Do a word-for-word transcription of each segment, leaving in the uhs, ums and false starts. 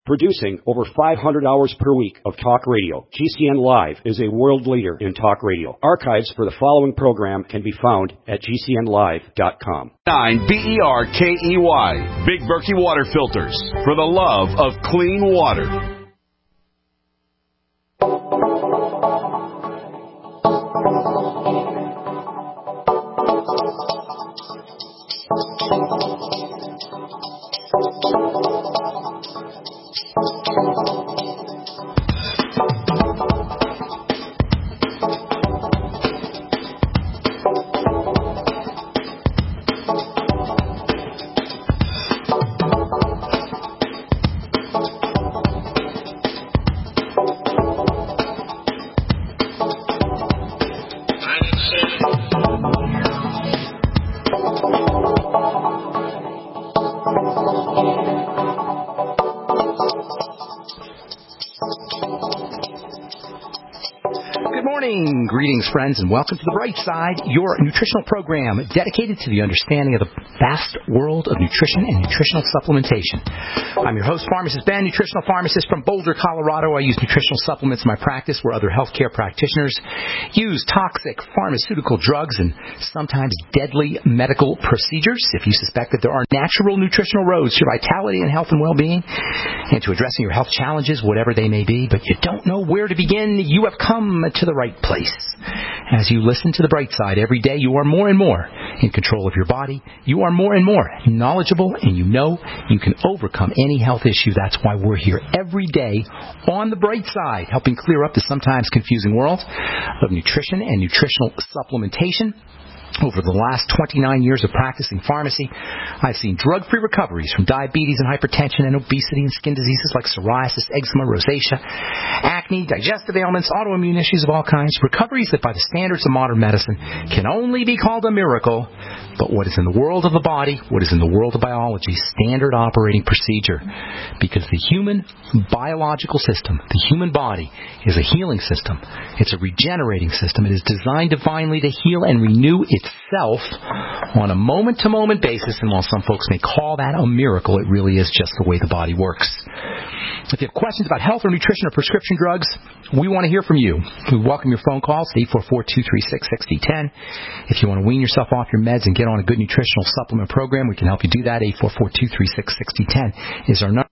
Producing over five hundred hours per week of talk radio, G C N Live is a world leader in talk radio. Archives for the following program can be found at G C N live dot com. nine B E R K E Y, Big Berkey Water Filters, for the love of clean water. Friends, and welcome to The Bright Side, your nutritional program dedicated to the understanding of the vast world of nutrition and nutritional supplementation. I'm your host, Pharmacist Ben, nutritional pharmacist from Boulder, Colorado. I use nutritional supplements in my practice where other healthcare practitioners use toxic pharmaceutical drugs and sometimes deadly medical procedures. If you suspect that there are natural nutritional roads to vitality and health and well-being and to addressing your health challenges, whatever they may be, but you don't know where to begin, you have come to the right place. As you listen to The Bright Side every day, you are more and more in control of your body. You are more and more knowledgeable, and you know you can overcome any health issue. That's why we're here every day on The Bright Side, helping clear up the sometimes confusing world of nutrition and nutritional supplementation. Over the last twenty-nine years of practicing pharmacy, I've seen drug-free recoveries from diabetes and hypertension and obesity and skin diseases like psoriasis, eczema, rosacea, acne, digestive ailments, autoimmune issues of all kinds, recoveries that by the standards of modern medicine can only be called a miracle. But what is in the world of the body, what is in the world of biology, standard operating procedure. Because the human biological system, the human body, is a healing system. It's a regenerating system. It is designed divinely to heal and renew itself on a moment-to-moment basis. And while some folks may call that a miracle, it really is just the way the body works. If you have questions about health or nutrition or prescription drugs, we want to hear from you. We welcome your phone calls to eight four four, two three six, six zero one zero. If you want to wean yourself off your meds and get on a good nutritional supplement program, we can help you do that. eight four four, two three six, six zero one zero is our number.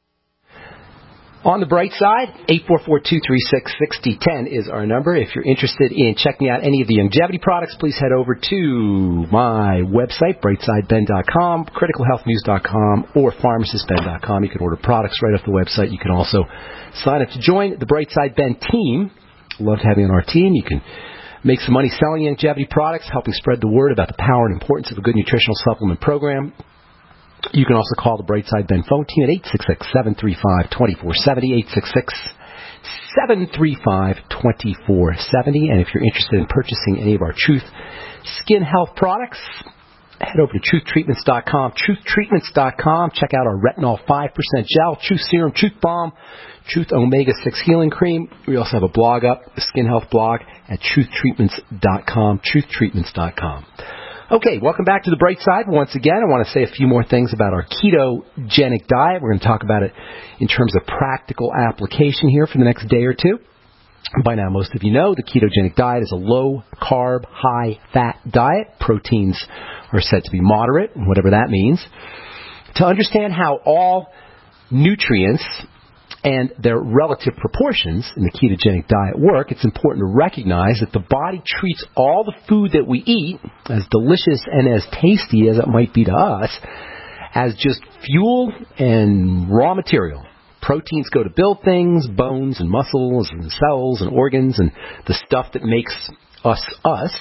On the bright side, eight four four, two three six, six zero one zero is our number. If you're interested in checking out any of the longevity products, please head over to my website, brightside ben dot com, critical health news dot com, or pharmacist ben dot com. You can order products right off the website. You can also sign up to join the Brightside Ben team. Love to have you on our team. You can make some money selling longevity products, helping spread the word about the power and importance of a good nutritional supplement program. You can also call the Brightside Ben phone team at eight six six, seven three five, two four seven zero, eight six six, seven three five, two four seven zero. And if you're interested in purchasing any of our Truth Skin Health products, head over to truth treatments dot com, truth treatments dot com. Check out our Retinol five percent Gel, Truth Serum, Truth Balm, Truth Omega six Healing Cream. We also have a blog up, the Skin Health blog, at truth treatments dot com, truth treatments dot com. Okay, welcome back to The Bright Side. Once again, I want to say a few more things about our ketogenic diet. We're going to talk about it in terms of practical application here for the next day or two. By now, most of you know the ketogenic diet is a low-carb, high-fat diet. Proteins are said to be moderate, whatever that means. To understand how all nutrients and their relative proportions in the ketogenic diet work, it's important to recognize that the body treats all the food that we eat, as delicious and as tasty as it might be to us, as just fuel and raw material. Proteins go to build things, bones and muscles and cells and organs and the stuff that makes us us.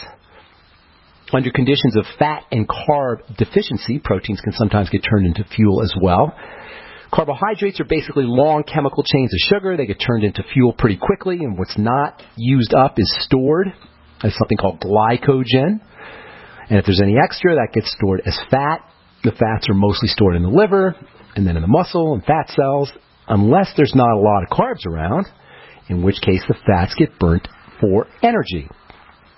Under conditions of fat and carb deficiency, proteins can sometimes get turned into fuel as well. Carbohydrates are basically long chemical chains of sugar. They get turned into fuel pretty quickly, and what's not used up is stored as something called glycogen. And if there's any extra, that gets stored as fat. The fats are mostly stored in the liver and then in the muscle and fat cells, unless there's not a lot of carbs around, in which case the fats get burnt for energy.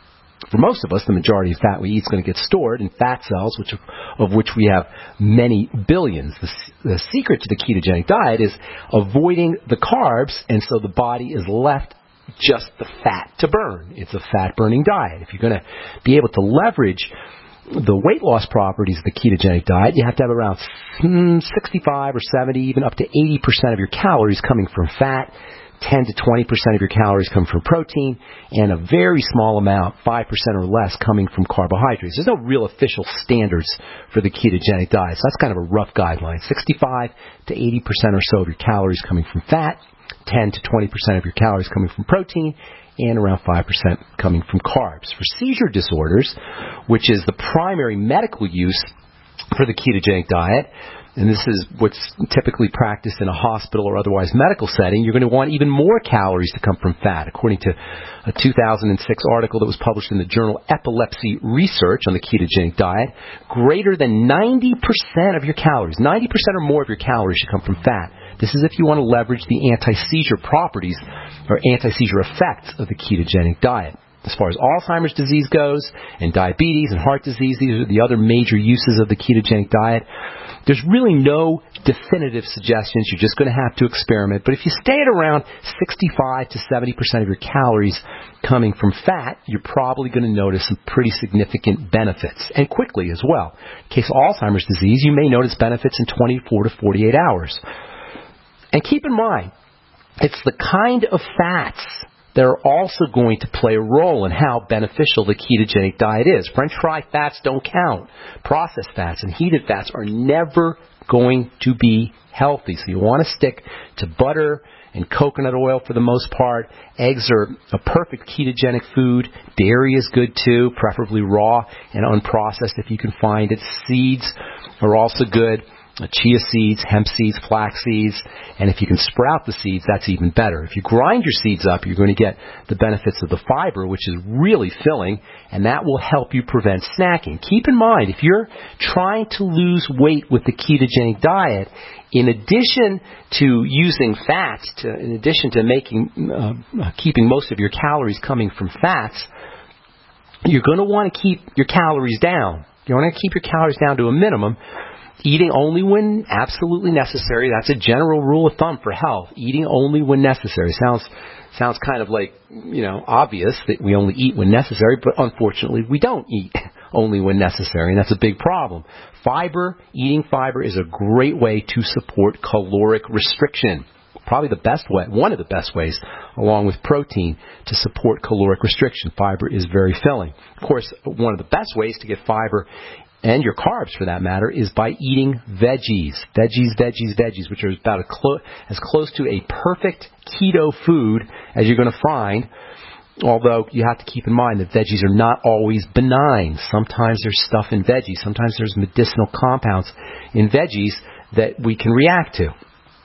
for most of us, the majority of fat we eat is going to get stored in fat cells, which of which we have many billions. The, the secret to the ketogenic diet is avoiding the carbs, and so the body is left just the fat to burn. It's a fat-burning diet. If you're going to be able to leverage the weight loss properties of the ketogenic diet, you have to have around sixty-five or seventy, even up to eighty percent of your calories coming from fat, ten to twenty percent of your calories come from protein, and a very small amount, five percent or less, coming from carbohydrates. There's no real official standards for the ketogenic diet, so that's kind of a rough guideline. sixty-five to eighty percent or so of your calories coming from fat, ten to twenty percent of your calories coming from protein, and around five percent coming from carbs. For seizure disorders, which is the primary medical use for the ketogenic diet, and this is what's typically practiced in a hospital or otherwise medical setting, you're going to want even more calories to come from fat. According to a two thousand six article that was published in the journal Epilepsy Research on the ketogenic diet, greater than ninety percent of your calories, ninety percent or more of your calories should come from fat. This is if you want to leverage the anti-seizure properties or anti-seizure effects of the ketogenic diet. As far as Alzheimer's disease goes, and diabetes and heart disease, these are the other major uses of the ketogenic diet. There's really no definitive suggestions. You're just going to have to experiment. But if you stay at around sixty-five to seventy percent of your calories coming from fat, you're probably going to notice some pretty significant benefits, and quickly as well. In case of Alzheimer's disease, you may notice benefits in twenty-four to forty-eight hours. And keep in mind, it's the kind of fats that are also going to play a role in how beneficial the ketogenic diet is. French fry fats don't count. Processed fats and heated fats are never going to be healthy. So you want to stick to butter and coconut oil for the most part. Eggs are a perfect ketogenic food. Dairy is good too, preferably raw and unprocessed if you can find it. Seeds are also good. Chia seeds, hemp seeds, flax seeds, and if you can sprout the seeds, that's even better. If you grind your seeds up, you're going to get the benefits of the fiber, which is really filling, and that will help you prevent snacking. Keep in mind, if you're trying to lose weight with the ketogenic diet, in addition to using fats, to, in addition to making, uh, keeping most of your calories coming from fats, you're going to want to keep your calories down. You want to keep your calories down to a minimum. Eating only when absolutely necessary. That's a general rule of thumb for health. Eating only when necessary. Sounds sounds kind of like, you know, obvious that we only eat when necessary, but unfortunately we don't eat only when necessary, and that's a big problem. Fiber, eating fiber is a great way to support caloric restriction. Probably the best way, one of the best ways, along with protein, to support caloric restriction. Fiber is very filling. Of course, one of the best ways to get fiber, and your carbs for that matter, is by eating veggies. Veggies, veggies, veggies, which are about a clo- as close to a perfect keto food as you're going to find, although you have to keep in mind that veggies are not always benign. Sometimes there's stuff in veggies. Sometimes there's medicinal compounds in veggies that we can react to.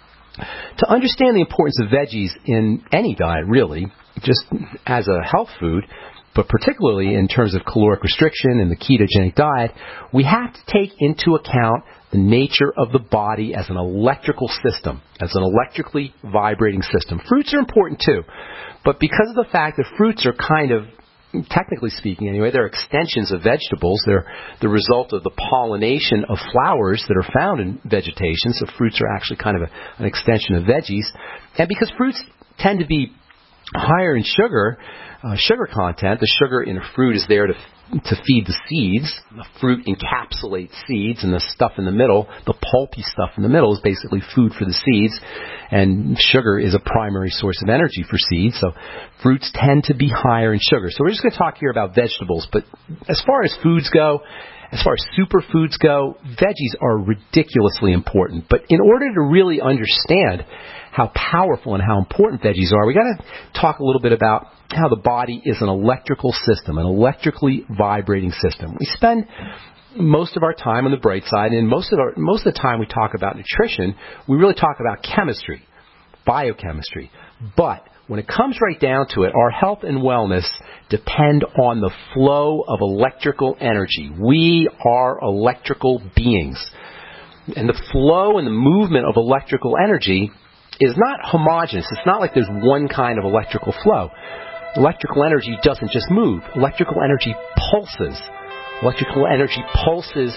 To understand the importance of veggies in any diet, really, just as a health food, but particularly in terms of caloric restriction and the ketogenic diet, we have to take into account the nature of the body as an electrical system, as an electrically vibrating system. Fruits are important too, but because of the fact that fruits are kind of, technically speaking anyway, they're extensions of vegetables. They're the result of the pollination of flowers that are found in vegetation, so fruits are actually kind of a, an extension of veggies. And because fruits tend to be higher in sugar, uh, sugar content, the sugar in a fruit is there to to feed the seeds. The fruit encapsulates seeds, and the stuff in the middle, the pulpy stuff in the middle, is basically food for the seeds. And sugar is a primary source of energy for seeds, so fruits tend to be higher in sugar. So we're just going to talk here about vegetables, but as far as foods go, as far as superfoods go, veggies are ridiculously important. But in order to really understand how powerful and how important veggies are, we got to talk a little bit about how the body is an electrical system, an electrically vibrating system. We spend most of our time on the bright side, and most of our most of the time we talk about nutrition, we really talk about chemistry, biochemistry. But when it comes right down to it, our health and wellness depend on the flow of electrical energy. We are electrical beings. And the flow and the movement of electrical energy is not homogeneous. It's not like there's one kind of electrical flow. electrical energy doesn't just move. Electrical energy pulses. Electrical energy pulses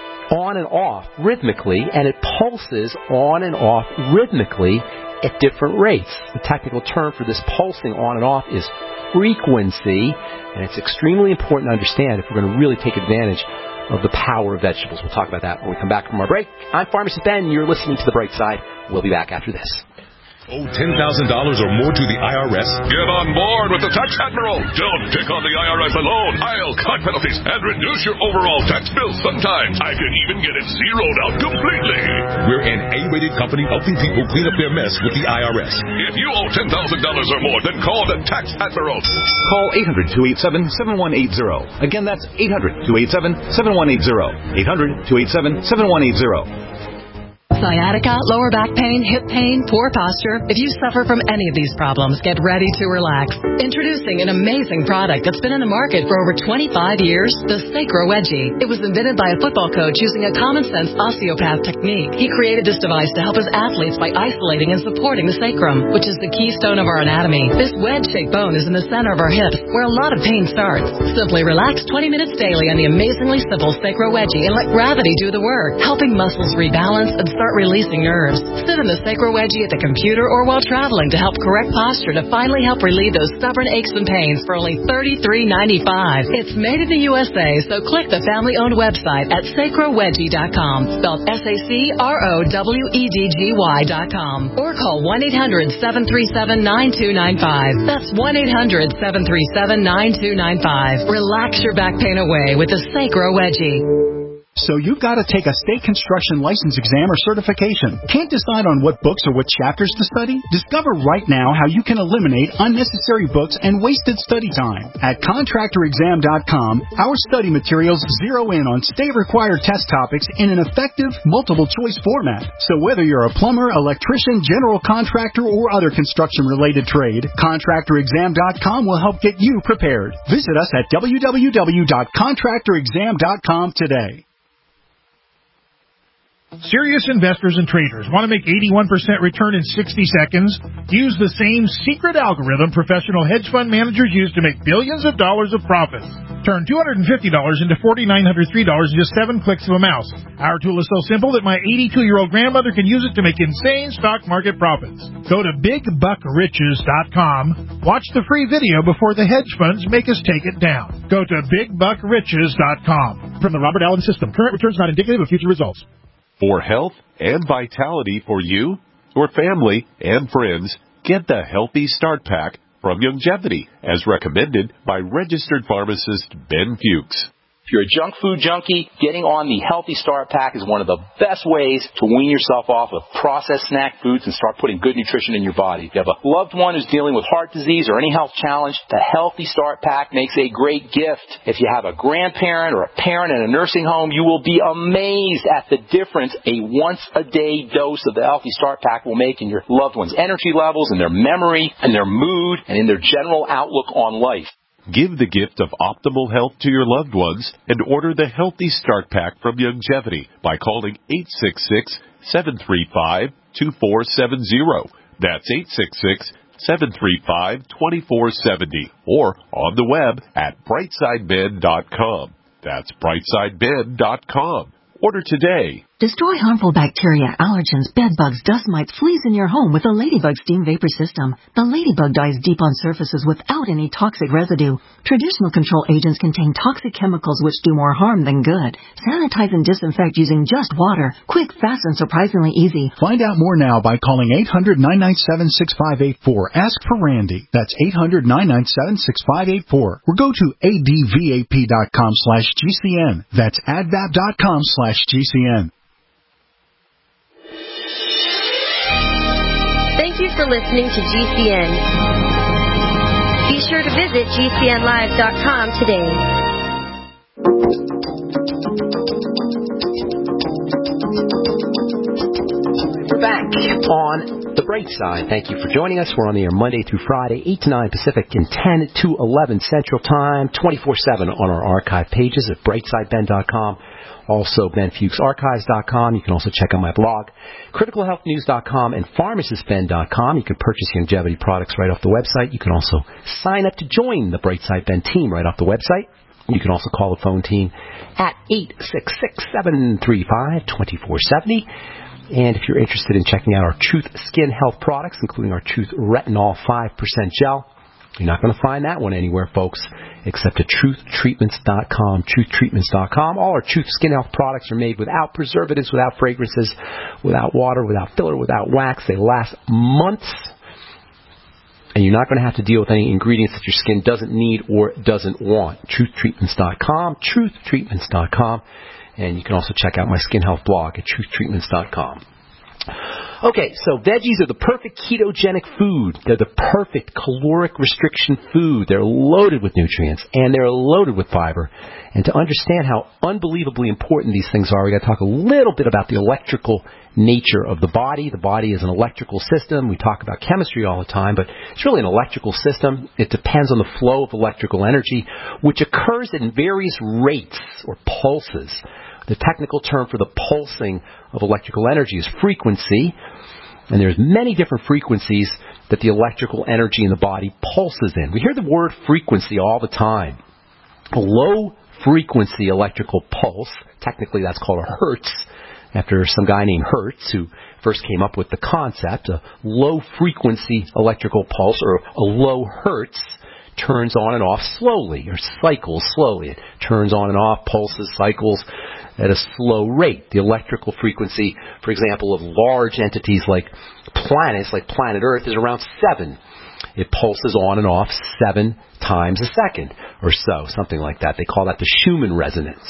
on and off rhythmically, and it pulses on and off rhythmically at different rates. The technical term for this pulsing on and off is frequency, and it's extremely important to understand if we're going to really take advantage of the power of vegetables. We'll talk about that when we come back from our break. I'm Pharmacist Ben. You're listening to The Bright Side. We'll be back after this. Owe ten thousand dollars or more to the I R S? Get on board with the Tax Admiral. Don't pick on the I R S alone. I'll cut penalties and reduce your overall tax bill sometimes. I can even get it zeroed out completely. We're an A-rated company helping people clean up their mess with the I R S. If you owe ten thousand dollars or more, then call the Tax Admiral. Call eight hundred, two eight seven, seven one eight zero. Again, that's eight hundred, two eight seven, seven one eight zero. eight hundred, two eight seven, seven one eight zero. Sciatica, lower back pain, hip pain, poor posture. If you suffer from any of these problems, get ready to relax. Introducing an amazing product that's been in the market for over twenty-five years, the Sacro Wedgie. It was invented by a football coach using a common-sense osteopath technique. He created this device to help his athletes by isolating and supporting the sacrum, which is the keystone of our anatomy. This wedge-shaped bone is in the center of our hips, where a lot of pain starts. Simply relax twenty minutes daily on the amazingly simple Sacro Wedgie and let gravity do the work, helping muscles rebalance and start releasing nerves. Sit in the Sacro Wedgie at the computer or while traveling to help correct posture to finally help relieve those stubborn aches and pains for only thirty-three ninety-five. It's made in the U S A, so click the family-owned website at sacro wedgie dot com, spelled S A C R O W E D G Y dot com, or call one eight hundred, seven three seven, nine two nine five. That's one eight hundred, seven three seven, nine two nine five. Relax your back pain away with the Sacro Wedgie. So you've got to take a state construction license exam or certification. Can't decide on what books or what chapters to study? Discover right now how you can eliminate unnecessary books and wasted study time. At contractor exam dot com, our study materials zero in on state-required test topics in an effective, multiple-choice format. So whether you're a plumber, electrician, general contractor, or other construction-related trade, contractor exam dot com will help get you prepared. Visit us at w w w dot contractor exam dot com today. Serious investors and traders want to make eighty-one percent return in sixty seconds? Use the same secret algorithm professional hedge fund managers use to make billions of dollars of profits. Turn two hundred fifty dollars into four thousand nine hundred three dollars in just seven clicks of a mouse. Our tool is so simple that my eighty-two-year-old grandmother can use it to make insane stock market profits. Go to big buck riches dot com. Watch the free video before the hedge funds make us take it down. Go to big buck riches dot com. From the Robert Allen System, current returns not indicative of future results. For health and vitality for you, your family, and friends, get the Healthy Start Pack from Youngevity, as recommended by registered pharmacist Ben Fuchs. If you're a junk food junkie, getting on the Healthy Start Pack is one of the best ways to wean yourself off of processed snack foods and start putting good nutrition in your body. If you have a loved one who's dealing with heart disease or any health challenge, the Healthy Start Pack makes a great gift. If you have a grandparent or a parent in a nursing home, you will be amazed at the difference a once-a-day dose of the Healthy Start Pack will make in your loved one's energy levels, in their memory, in their mood, and in their general outlook on life. Give the gift of optimal health to your loved ones and order the Healthy Start Pack from Youngevity by calling eight six six, seven three five, two four seven zero. That's eight six six, seven three five, two four seven zero. Or on the web at brightside ben dot com. That's brightside ben dot com. Order today. Destroy harmful bacteria, allergens, bed bugs, dust mites, fleas in your home with the Ladybug Steam Vapor System. The Ladybug dies deep on surfaces without any toxic residue. Traditional control agents contain toxic chemicals which do more harm than good. Sanitize and disinfect using just water. Quick, fast, and surprisingly easy. Find out more now by calling eight hundred, nine nine seven, six five eight four. Ask for Randy. That's eight hundred, nine nine seven, six five eight four. Or go to advap dot com slash GCN. That's advap dot com slash GCN. Thank you for listening to G C N. Be sure to visit G C N live dot com today. We're back on The Bright Side. Thank you for joining us. We're on the air Monday through Friday, eight to nine Pacific and ten to eleven Central Time, twenty-four seven on our archive pages at brightside ben dot com. Also, Ben Fuchs Archives dot com. You can also check out my blog, Critical Health News dot com and Pharmacist Ben dot com. You can purchase Youngevity products right off the website. You can also sign up to join the Brightside Ben team right off the website. You can also call the phone team at eight six six, seven three five, two four seven zero. And if you're interested in checking out our Truth Skin Health products, including our Truth Retinol five percent Gel, you're not going to find that one anywhere, folks, except at truth treatments dot com, truth treatments dot com. All our Truth Skin Health products are made without preservatives, without fragrances, without water, without filler, without wax. They last months. And you're not going to have to deal with any ingredients that your skin doesn't need or doesn't want. truth treatments dot com, truth treatments dot com. And you can also check out my skin health blog at truth treatments dot com. Okay, so veggies are the perfect ketogenic food. They're the perfect caloric restriction food. They're loaded with nutrients, and they're loaded with fiber. And to understand how unbelievably important these things are, we've got to talk a little bit about the electrical nature of the body. The body is an electrical system. We talk about chemistry all the time, but it's really an electrical system. It depends on the flow of electrical energy, which occurs in various rates or pulses. The technical term for the pulsing of electrical energy is frequency, and there's many different frequencies that the electrical energy in the body pulses in. We hear the word frequency all the time. A low-frequency electrical pulse, technically that's called a hertz, after some guy named Hertz who first came up with the concept. A low-frequency electrical pulse, or a low hertz, turns on and off slowly, or cycles slowly. It turns on and off, pulses, cycles at a slow rate. The electrical frequency, for example, of large entities like planets, like planet Earth, is around seven. It pulses on and off seven times a second or so, something like that. They call that the Schumann resonance.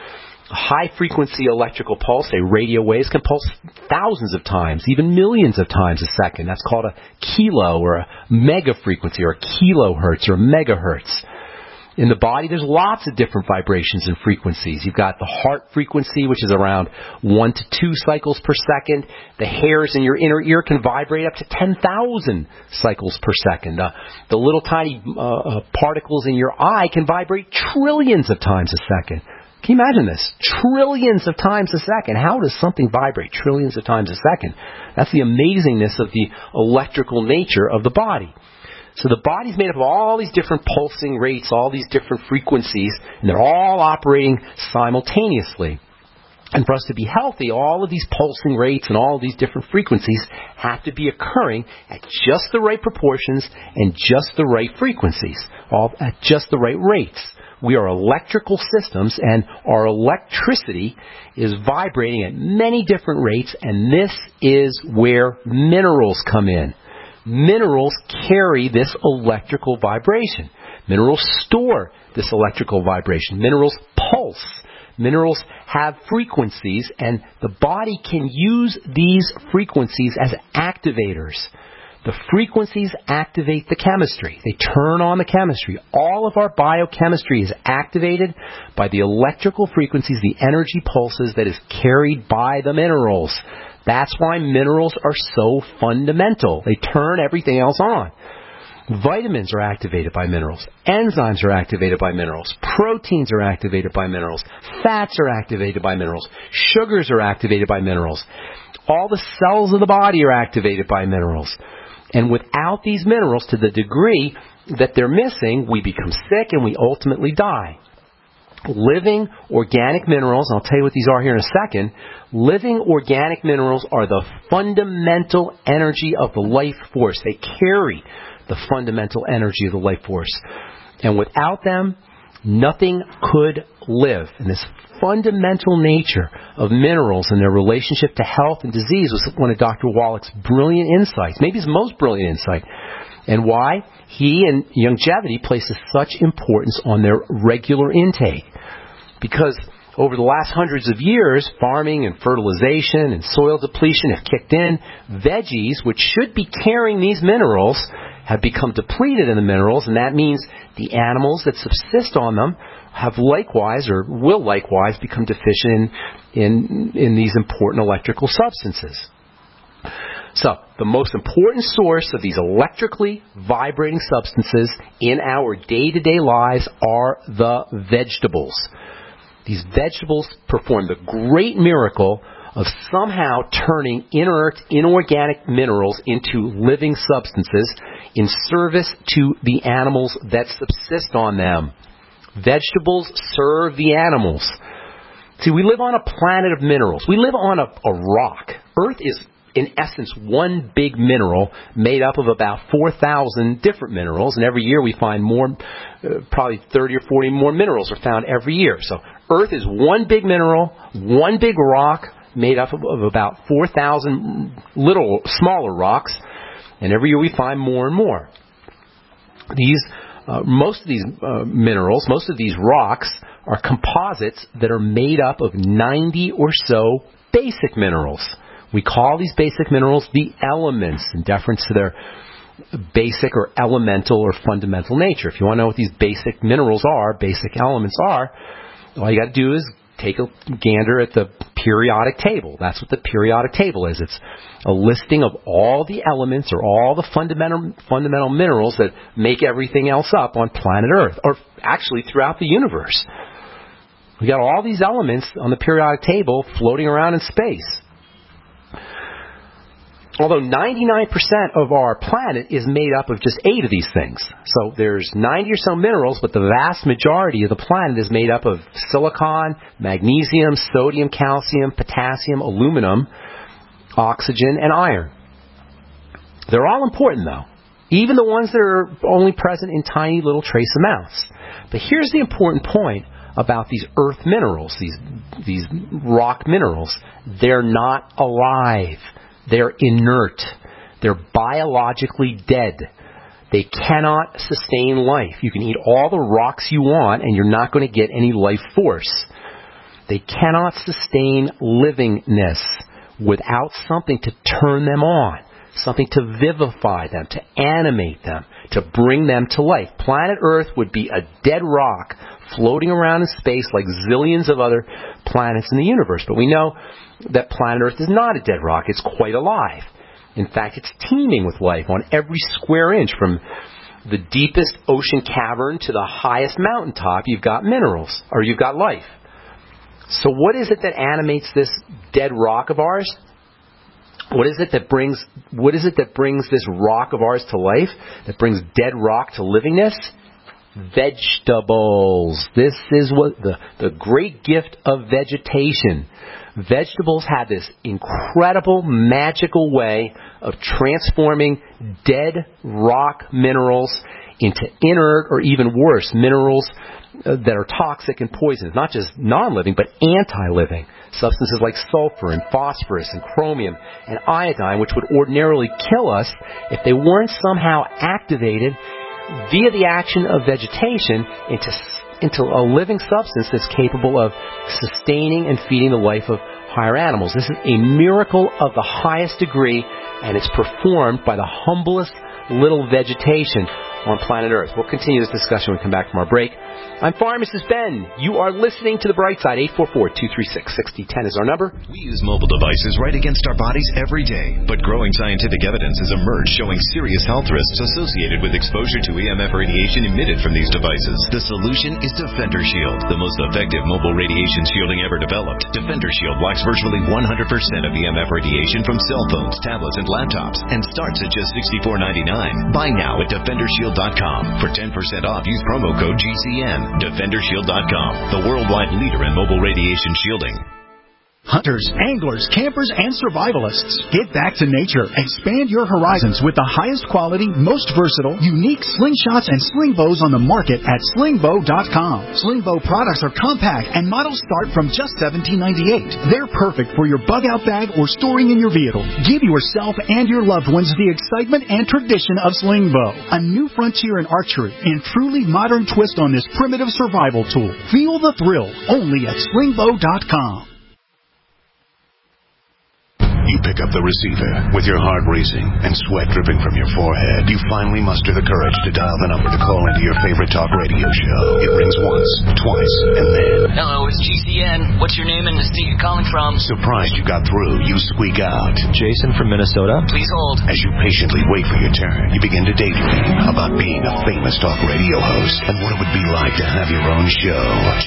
A high-frequency electrical pulse, say radio waves, can pulse thousands of times, even millions of times a second. That's called a kilo or a mega frequency, or a kilohertz or a megahertz. In the body, there's lots of different vibrations and frequencies. You've got the heart frequency, which is around one to two cycles per second. The hairs in your inner ear can vibrate up to ten thousand cycles per second. Uh, the little tiny uh, uh, particles in your eye can vibrate trillions of times a second. Can you imagine this? Trillions of times a second. How does something vibrate trillions of times a second? That's the amazingness of the electrical nature of the body. So the body's made up of all these different pulsing rates, all these different frequencies, and they're all operating simultaneously. And for us to be healthy, all of these pulsing rates and all of these different frequencies have to be occurring at just the right proportions and just the right frequencies, all at just the right rates. We are electrical systems, and our electricity is vibrating at many different rates, and this is where minerals come in. Minerals carry this electrical vibration. Minerals store this electrical vibration. Minerals pulse. Minerals have frequencies, and the body can use these frequencies as activators. The frequencies activate the chemistry. They turn on the chemistry. All of our biochemistry is activated by the electrical frequencies, the energy pulses that is carried by the minerals. That's why minerals are so fundamental. They turn everything else on. Vitamins are activated by minerals. Enzymes are activated by minerals. Proteins are activated by minerals. Fats are activated by minerals. Sugars are activated by minerals. All the cells of the body are activated by minerals. And without these minerals, to the degree that they're missing, we become sick and we ultimately die. Living organic minerals, I'll tell you what these are here in a second. Living organic minerals are the fundamental energy of the life force. They carry the fundamental energy of the life force. And without them, nothing could live. And this fundamental nature of minerals and their relationship to health and disease was one of Doctor Wallach's brilliant insights, maybe his most brilliant insight. And why he and Youngevity places such importance on their regular intake. Because over the last hundreds of years, farming and fertilization and soil depletion have kicked in. Veggies, which should be carrying these minerals, have become depleted in the minerals, and that means the animals that subsist on them have likewise, or will likewise, become deficient in, in, in these important electrical substances. So, the most important source of these electrically vibrating substances in our day-to-day lives are the vegetables. These vegetables perform the great miracle of somehow turning inert, inorganic minerals into living substances in service to the animals that subsist on them. Vegetables serve the animals. See, we live on a planet of minerals. We live on a, a rock. Earth is, in essence, one big mineral made up of about four thousand different minerals, and every year we find more, uh, probably thirty or forty more minerals are found every year. So Earth is one big mineral, one big rock, made up of, of about four thousand little, smaller rocks, and every year we find more and more. These, uh, most of these uh, minerals, most of these rocks are composites that are made up of ninety or so basic minerals. We call these basic minerals the elements in deference to their basic or elemental or fundamental nature. If you want to know what these basic minerals are, basic elements are, all you got to do is take a gander at the periodic table. That's what the periodic table is. It's a listing of all the elements or all the fundamental fundamental minerals that make everything else up on planet Earth, or actually throughout the universe. We got all these elements on the periodic table floating around in space. Although ninety-nine percent of our planet is made up of just eight of these things. So there's ninety or so minerals, but the vast majority of the planet is made up of silicon, magnesium, sodium, calcium, potassium, aluminum, oxygen, and iron. They're all important, though, even the ones that are only present in tiny little trace amounts. But here's the important point about these earth minerals, these, these rock minerals. They're not alive. They're inert. They're biologically dead. They cannot sustain life. You can eat all the rocks you want, and you're not going to get any life force. They cannot sustain livingness without something to turn them on, something to vivify them, to animate them, to bring them to life. Planet Earth would be a dead rock floating around in space like zillions of other planets in the universe. But we know that planet Earth is not a dead rock. It's quite alive. In fact, it's teeming with life on every square inch. From the deepest ocean cavern to the highest mountaintop, you've got minerals, or you've got life. So what is it that animates this dead rock of ours? What is it that brings what is it that brings this rock of ours to life? That brings dead rock to livingness? Vegetables. This is what the, the great gift of vegetation. Vegetables have this incredible, magical way of transforming dead rock minerals into inert, or even worse, minerals uh, that are toxic and poisonous. Not just non-living, but anti-living. Substances like sulfur and phosphorus and chromium and iodine, which would ordinarily kill us if they weren't somehow activated via the action of vegetation into into a living substance that's capable of sustaining and feeding the life of higher animals. This is a miracle of the highest degree, and it's performed by the humblest little vegetation on planet Earth. We'll continue this discussion when we come back from our break. I'm Pharmacist Ben. You are listening to The Bright Side. eight four four, two three six, six zero one zero is our number. We use mobile devices right against our bodies every day, but growing scientific evidence has emerged showing serious health risks associated with exposure to E M F radiation emitted from these devices. The solution is Defender Shield, the most effective mobile radiation shielding ever developed. Defender Shield blocks virtually one hundred percent of E M F radiation from cell phones, tablets, and laptops, and starts at just sixty-four ninety-nine. Buy now at defender shield dot com. For ten percent off, use promo code G C N. defender shield dot com, the worldwide leader in mobile radiation shielding. Hunters, anglers, campers, and survivalists. Get back to nature. Expand your horizons with the highest quality, most versatile, unique slingshots and sling bows on the market at sling bow dot com. Sling bow products are compact and models start from just seventeen ninety-eight. They're perfect for your bug out bag or storing in your vehicle. Give yourself and your loved ones the excitement and tradition of sling bow. A new frontier in archery and truly modern twist on this primitive survival tool. Feel the thrill only at sling bow dot com. You pick up the receiver with your heart racing and sweat dripping from your forehead. You finally muster the courage to dial the number to call into your favorite talk radio show. It rings once, twice, and then... Hello, it's G C N. What's your name and the state you're calling from? Surprised you got through, you squeak out. Jason from Minnesota. Please hold. As you patiently wait for your turn, you begin to daydream about being a famous talk radio host and what it would be like to have your own show. Jason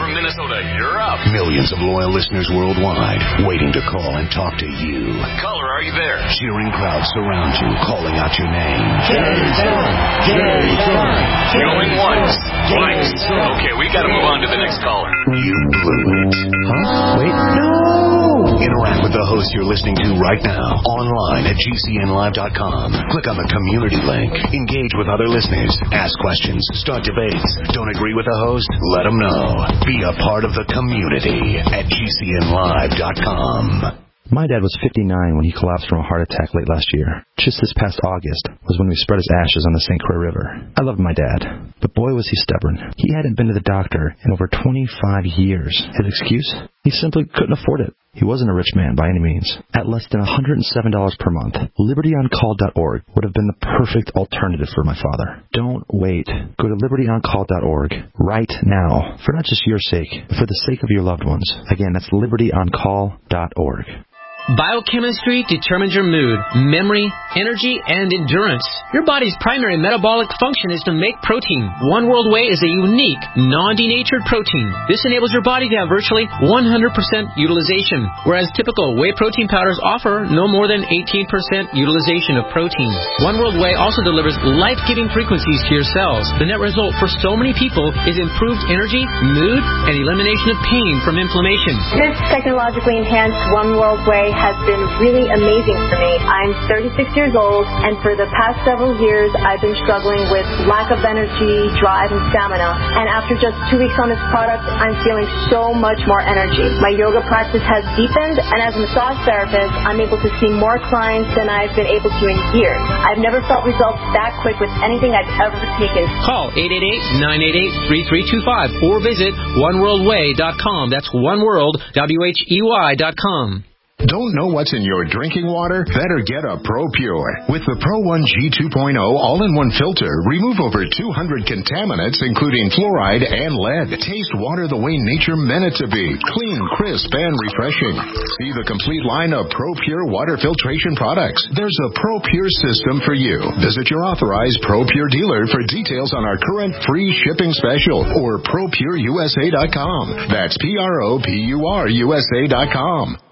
from Minnesota, you're up. Millions of loyal listeners worldwide waiting to call and talk to you. Caller, are you there? Cheering crowds surround you, calling out your name. Jerry John! Jerry John! Going once, twice. Okay, we gotta move on to the next caller. You blew it. Huh? Wait. No! Interact with the host you're listening to right now, online at G C N live dot com. Click on the community link. Engage with other listeners. Ask questions. Start debates. Don't agree with the host? Let them know. Be a part of the community at G C N live dot com. My dad was fifty-nine when he collapsed from a heart attack late last year. Just this past August was when we spread his ashes on the Saint Croix River. I loved my dad, but boy was he stubborn. He hadn't been to the doctor in over twenty-five years. His excuse? He simply couldn't afford it. He wasn't a rich man by any means. At less than one hundred seven dollars per month, liberty on call dot org would have been the perfect alternative for my father. Don't wait. Go to liberty on call dot org right now, for not just your sake, but for the sake of your loved ones. Again, that's liberty on call dot org. Biochemistry determines your mood, memory, energy, and endurance. Your body's primary metabolic function is to make protein. One World Whey is a unique, non-denatured protein. This enables your body to have virtually one hundred percent utilization, whereas typical whey protein powders offer no more than eighteen percent utilization of protein. One World Whey also delivers life-giving frequencies to your cells. The net result for so many people is improved energy, mood, and elimination of pain from inflammation. This technologically enhanced One World Whey has been really amazing for me. I'm thirty-six years old, and for the past several years, I've been struggling with lack of energy, drive, and stamina. And after just two weeks on this product, I'm feeling so much more energy. My yoga practice has deepened, and as a massage therapist, I'm able to see more clients than I've been able to in years. I've never felt results that quick with anything I've ever taken. Call eight eight eight, nine eight eight, three three two five or visit one world way dot com. That's oneworld, W H E Y dot com. Don't know what's in your drinking water? Better get a ProPure. With the Pro one G two point oh all-in-one filter, remove over two hundred contaminants, including fluoride and lead. Taste water the way nature meant it to be. Clean, crisp, and refreshing. See the complete line of ProPure water filtration products. There's a ProPure system for you. Visit your authorized ProPure dealer for details on our current free shipping special or Pro Pure U S A dot com. That's P R O P U R U S A dot com.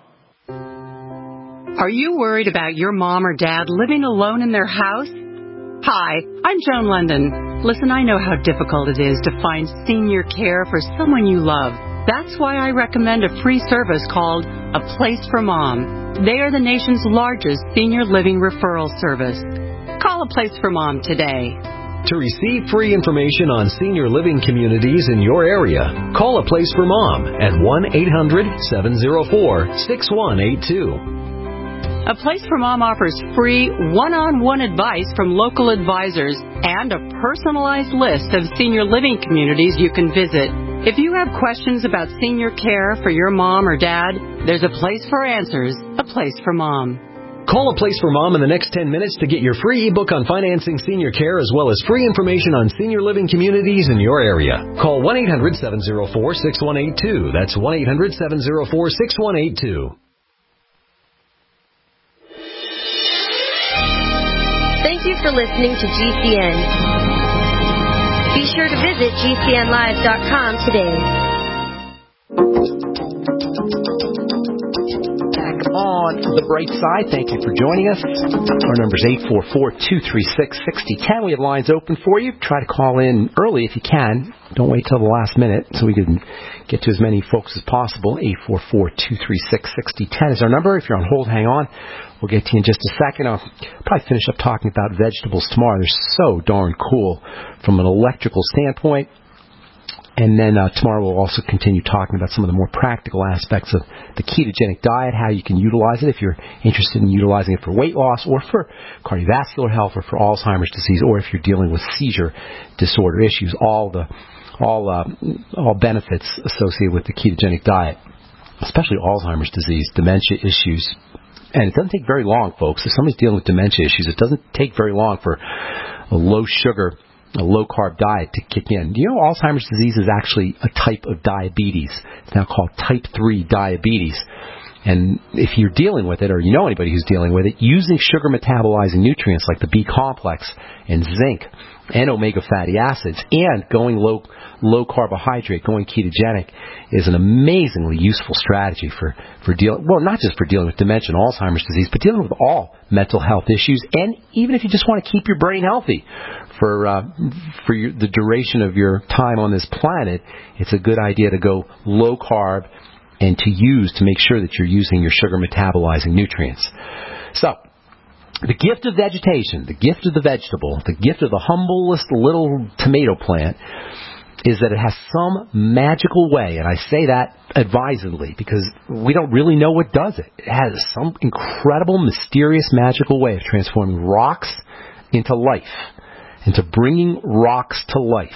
Are you worried about your mom or dad living alone in their house? Hi, I'm Joan London. Listen, I know how difficult it is to find senior care for someone you love. That's why I recommend a free service called A Place for Mom. They are the nation's largest senior living referral service. Call A Place for Mom today. To receive free information on senior living communities in your area, call A Place for Mom at one eight hundred, seven oh four, six one eight two. A Place for Mom offers free one-on-one advice from local advisors and a personalized list of senior living communities you can visit. If you have questions about senior care for your mom or dad, there's a place for answers, A Place for Mom. Call A Place for Mom in the next ten minutes to get your free ebook on financing senior care as well as free information on senior living communities in your area. Call one eight hundred, seven oh four, six one eight two. That's one eight hundred, seven oh four, six one eight two. Thank you for listening to G C N. Be sure to visit G C N live dot com today. Back on the bright side, thank you for joining us. Our number is eight four four, two three six, six oh one oh. We have lines open for you. Try to call in early if you can. Don't wait till the last minute so we can get to as many folks as possible. eight four four, two three six, six oh one oh is our number. If you're on hold, hang on. We'll get to you in just a second. I'll probably finish up talking about vegetables tomorrow. They're so darn cool from an electrical standpoint. And then uh, tomorrow we'll also continue talking about some of the more practical aspects of the ketogenic diet, how you can utilize it if you're interested in utilizing it for weight loss or for cardiovascular health or for Alzheimer's disease or if you're dealing with seizure disorder issues. All the all uh, all benefits associated with the ketogenic diet, especially Alzheimer's disease, dementia issues. And it doesn't take very long, folks. If somebody's dealing with dementia issues, it doesn't take very long for a low-sugar, a low-carb diet to kick in. Do you know Alzheimer's disease is actually a type of diabetes? It's now called type three diabetes. And if you're dealing with it, or you know anybody who's dealing with it, using sugar metabolizing nutrients like the B complex and zinc and omega fatty acids and going low low carbohydrate, going ketogenic is an amazingly useful strategy for, for dealing, well, not just for dealing with dementia and Alzheimer's disease, but dealing with all mental health issues. And even if you just want to keep your brain healthy for, uh, for your, the duration of your time on this planet, it's a good idea to go low carb and to use, to make sure that you're using your sugar metabolizing nutrients. So, the gift of vegetation, the gift of the vegetable, the gift of the humblest little tomato plant is that it has some magical way, and I say that advisedly because we don't really know what does it. It has some incredible, mysterious, magical way of transforming rocks into life, into bringing rocks to life,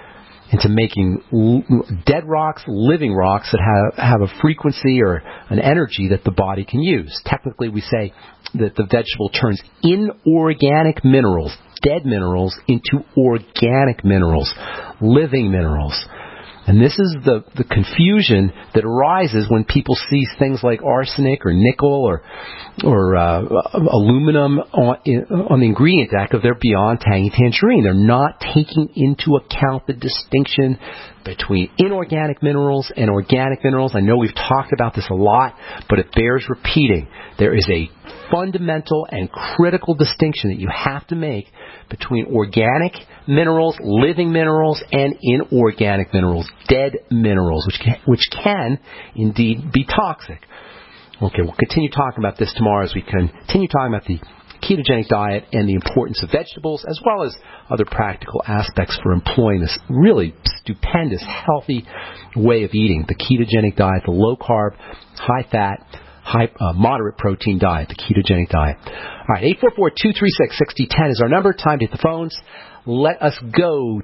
into making dead rocks, living rocks that have, have a frequency or an energy that the body can use. Technically, we say that the vegetable turns inorganic minerals, dead minerals, into organic minerals, living minerals. And this is the, the confusion that arises when people see things like arsenic or nickel or or uh, aluminum on, in, on the ingredient deck of their Beyond Tangy Tangerine. They're not taking into account the distinction between inorganic minerals and organic minerals. I know we've talked about this a lot, but it bears repeating. There is a fundamental and critical distinction that you have to make between organic minerals, living minerals, and inorganic minerals, dead minerals, which can, which can indeed be toxic. Okay, we'll continue talking about this tomorrow as we continue talking about the ketogenic diet and the importance of vegetables, as well as other practical aspects for employing this really stupendous, healthy way of eating, the ketogenic diet, the low-carb, high-fat, high, uh, moderate protein diet, the ketogenic diet. All right, eight four four, two three six, six zero one zero is our number. Time to hit the phones. Let us go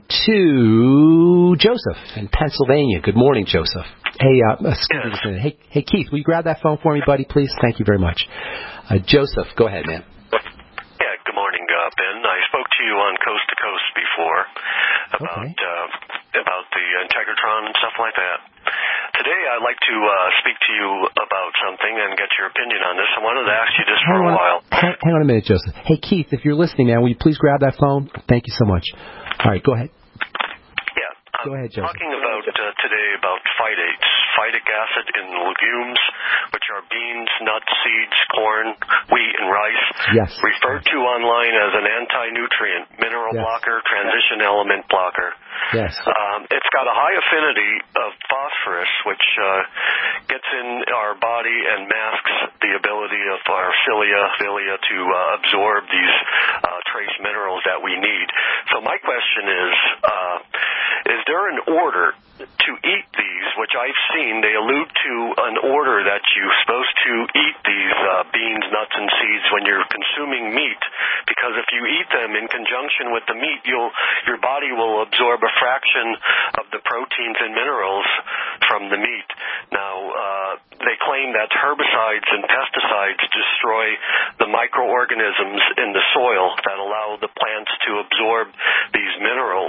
to Joseph in Pennsylvania. Good morning, Joseph. Hey, uh, excuse me. Hey, hey, Keith, will you grab that phone for me, buddy, please? Thank you very much. Uh, Joseph, go ahead, man. Yeah, good morning, uh, Ben. I spoke to you on Coast to Coast before about okay. uh, about the Integratron and stuff like that. Today, I'd like to uh, speak to you about something and get your opinion on this. I wanted to ask you this for hang a on, while. Hang, hang on a minute, Joseph. Hey, Keith, if you're listening, man, will you please grab that phone? Thank you so much. All right, go ahead. Yeah. Go ahead, Joseph. Talking about uh, today about phytates, phytic acid in legumes, which are beans, nuts, seeds, corn, wheat, and rice. Yes. Referred to online as an anti-nutrient, mineral yes. blocker, transition element blocker. Yes. Um, it's got a high affinity of phosphorus, which uh, gets in our body and masks the ability of our cilia, cilia to uh, absorb these uh, trace minerals that we need. So my question is, uh, is there an order to eat these, which I've seen, they allude to an order that you're supposed to eat these uh, beans, nuts, and seeds when you're consuming meat, because if you eat them in conjunction with the meat, you'll your body will absorb a fraction of the proteins and minerals from the meat. Now, uh, they claim that herbicides and pesticides destroy the microorganisms in the soil that allow the plants to absorb these minerals.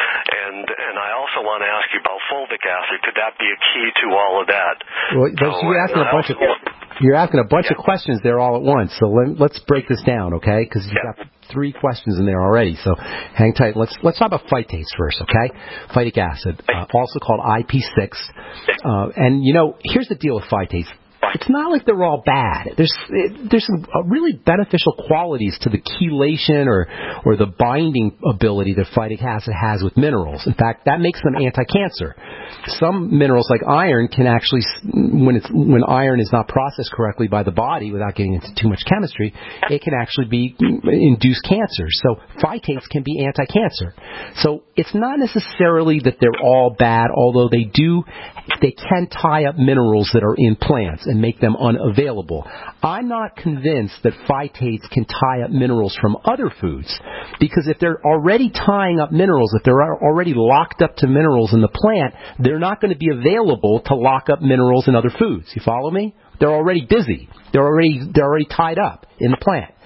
And and I also want to ask you about fulvic acid. Could that be a key to all of that? Well, so, you're asking a bunch of you're asking a bunch yeah. of questions there all at once. So let, let's break this down, okay? Because you've yeah. got three questions in there already. So hang tight. Let's let's talk about phytates first, okay? Phytic acid, uh, also called I P six. Uh, and you know, here's the deal with phytates. It's not like they're all bad. There's it, there's some really beneficial qualities to the chelation or or the binding ability that phytic acid has with minerals. In fact, that makes them anti-cancer. Some minerals like iron can actually, when it's when iron is not processed correctly by the body, without getting into too much chemistry, it can actually be induce cancer. So phytates can be anti-cancer. So it's not necessarily that they're all bad, although they do they can tie up minerals that are in plants and make them unavailable. I'm not convinced that phytates can tie up minerals from other foods, because if they're already tying up minerals, if they're already locked up to minerals in the plant, they're not going to be available to lock up minerals in other foods. You follow me? They're already busy. They're already they're already tied up in the plant.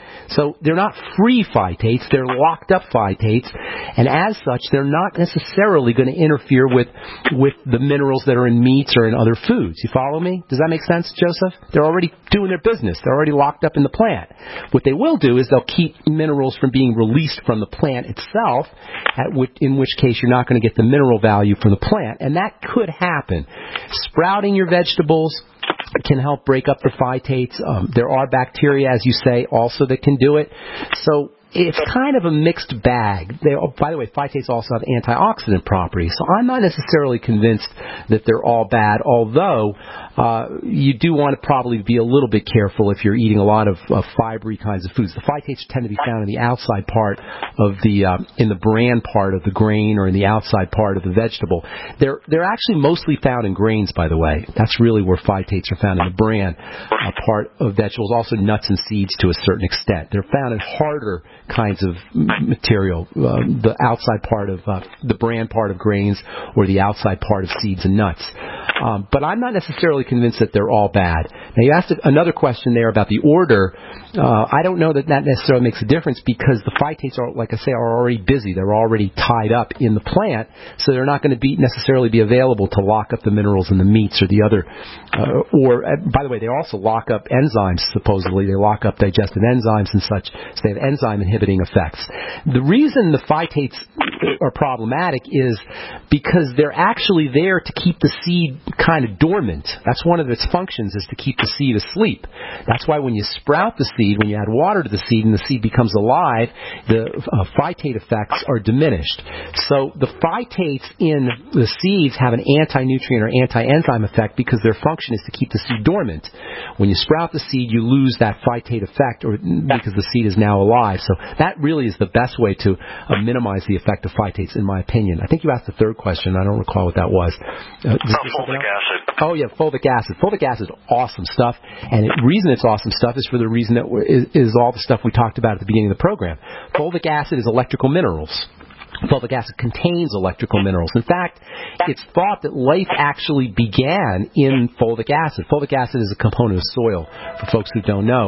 So they're not free phytates, they're locked up phytates, and as such, they're not necessarily going to interfere with with the minerals that are in meats or in other foods. You follow me? Does that make sense, Joseph? They're already doing their business. They're already locked up in the plant. What they will do is they'll keep minerals from being released from the plant itself, at which, in which case you're not going to get the mineral value from the plant, and that could happen. Sprouting your vegetables can help break up the phytates. Um, there are bacteria, as you say, also that can do it. So it's kind of a mixed bag. They, oh, by the way, phytates also have antioxidant properties, so I'm not necessarily convinced that they're all bad, although uh, you do want to probably be a little bit careful if you're eating a lot of uh, fibery kinds of foods. The phytates tend to be found in the outside part of the, uh, in the bran part of the grain or in the outside part of the vegetable. They're, they're actually mostly found in grains, by the way. That's really where phytates are found, in the bran uh, part of vegetables, also nuts and seeds to a certain extent. They're found in harder kinds of material, uh, the outside part of uh, the bran part of grains or the outside part of seeds and nuts. Um, but I'm not necessarily convinced that they're all bad. Now, you asked another question there about the order. Uh, I don't know that that necessarily makes a difference because the phytates are, like I say, are already busy. They're already tied up in the plant, so they're not going to be necessarily be available to lock up the minerals in the meats or the other. Uh, or, uh, by the way, they also lock up enzymes, supposedly. They lock up digestive enzymes and such, so they have enzyme inhibiting effects. The reason the phytates are problematic is because they're actually there to keep the seed kind of dormant. That's one of its functions, is to keep the seed asleep. That's why when you sprout the seed, when you add water to the seed and the seed becomes alive, the uh, phytate effects are diminished. So the phytates in the seeds have an anti-nutrient or anti-enzyme effect because their function is to keep the seed dormant. When you sprout the seed, you lose that phytate effect or because the seed is now alive. So that really is the best way to uh, minimize the effect of phytates, in my opinion. I think you asked the third question. I don't recall what that was. Uh, oh, fulvic acid. Oh, yeah, fulvic acid. Fulvic acid is awesome stuff, and the reason it's awesome stuff is for the reason that is, is all the stuff we talked about at the beginning of the program. Fulvic acid is electrical minerals. Fulvic acid contains electrical minerals. In fact, it's thought that life actually began in fulvic acid. Fulvic acid is a component of soil, for folks who don't know.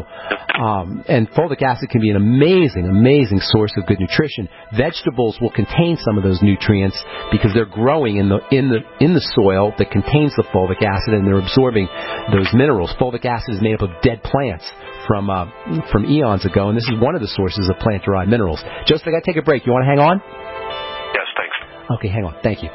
Um, and fulvic acid can be an amazing, amazing source of good nutrition. Vegetables will contain some of those nutrients because they're growing in the in the in the soil that contains the fulvic acid, and they're absorbing those minerals. Fulvic acid is made up of dead plants from uh, from eons ago, and this is one of the sources of plant-derived minerals. Joseph, I got to take a break. You want to hang on? Yes, thanks. Okay, hang on. Thank you.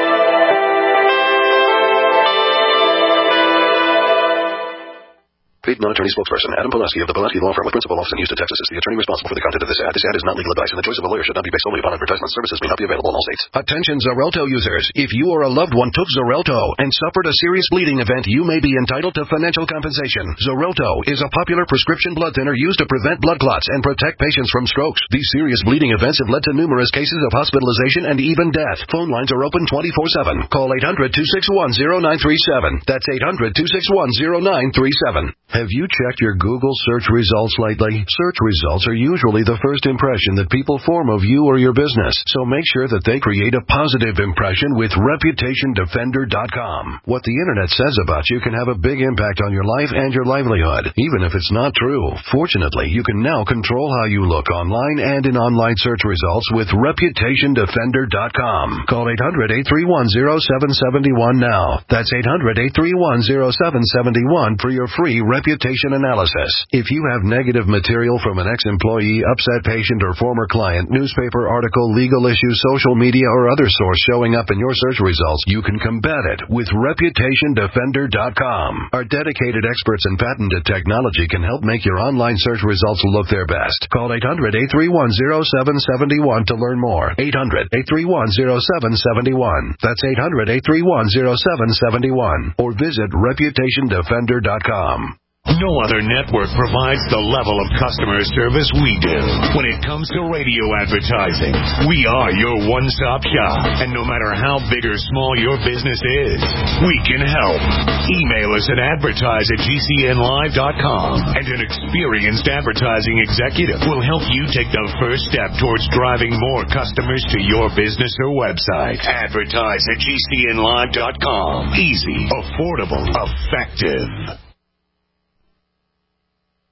Paid non-attorney spokesperson Adam Pulaski of the Pulaski Law Firm with principal office in Houston, Texas is the attorney responsible for the content of this ad. This ad is not legal advice, and the choice of a lawyer should not be based solely upon advertisement. Services may not be available in all states. Attention Xarelto users. If you or a loved one took Xarelto and suffered a serious bleeding event, you may be entitled to financial compensation. Xarelto is a popular prescription blood thinner used to prevent blood clots and protect patients from strokes. These serious bleeding events have led to numerous cases of hospitalization and even death. Phone lines are open twenty-four seven. Call eight hundred, two six one, zero nine three seven. That's eight hundred, two six one, zero nine three seven. Have you checked your Google search results lately? Search results are usually the first impression that people form of you or your business, so make sure that they create a positive impression with reputation defender dot com. What the internet says about you can have a big impact on your life and your livelihood, even if it's not true. Fortunately, you can now control how you look online and in online search results with reputation defender dot com. Call eight hundred, eight three one, zero seven seven one now. That's eight hundred, eight three one, zero seven seven one for your free reputation analysis. If you have negative material from an ex-employee, upset patient, or former client, newspaper article, legal issue, social media, or other source showing up in your search results, you can combat it with reputation defender dot com. Our dedicated experts in patented technology can help make your online search results look their best. Call eight hundred, eight three one, zero seven seven one to learn more. eight hundred, eight three one, zero seven seven one. That's eight hundred, eight three one, zero seven seven one. Or visit reputation defender dot com. No other network provides the level of customer service we do. When it comes to radio advertising, we are your one-stop shop. And no matter how big or small your business is, we can help. Email us at advertise at G C N live dot com, and an experienced advertising executive will help you take the first step towards driving more customers to your business or website. Advertise at G C N live dot com. Easy, affordable, effective.